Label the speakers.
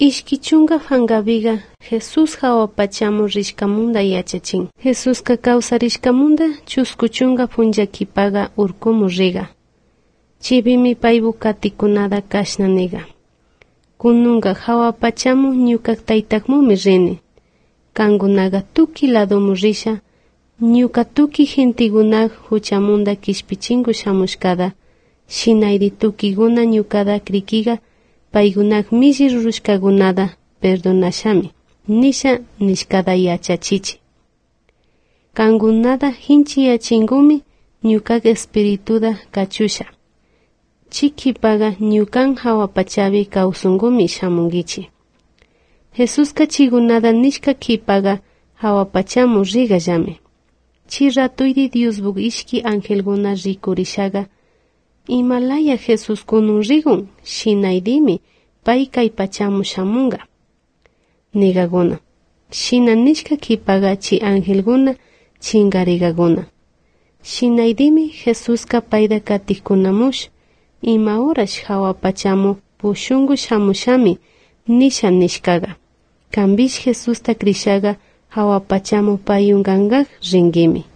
Speaker 1: Ishkichunga hangabiga Jesús hawapachamu rishkamunda yachachin. Jesús ka kawsarishkamunda chuskuchunga punllakipaga urkumu riga. Chibimi paybu katikunada kashnaniga. Kununga hawapachamu ñukak taytakmumi rini. Kangunaga tuki ladomu risha. Ñuka tuki gentigunak huchamunda kishpichingu shamushkada. Shinayri tukiguna ñukada krikiga. Paygunak mishi rurushkagunada perdonashami. Nisha nishkada yachachichi. Kangunada hinchi yachingumi ñukak espirituda kachusha. Chikipaga ñukan hawapachabi kausungumi shamungichi. Jesús kachigunada nishka kipaga hawapachamu rigallami. Chirratuyri Diosbuk ishki angelguna rikurishaga. Himalaya Jesús kunun rigun, shinaydimi, pay kaypachamu shamunga. Nigaguna, shina nishka kipaga chi angelguna chingarigaguna. Shinaydimi Jesús ka payda katikunamush, ima horash hawapachamu pushungu shamushami, nisha nishkaga. Kambish Jesús ta krishaga hawapachamu payungangag ringimi.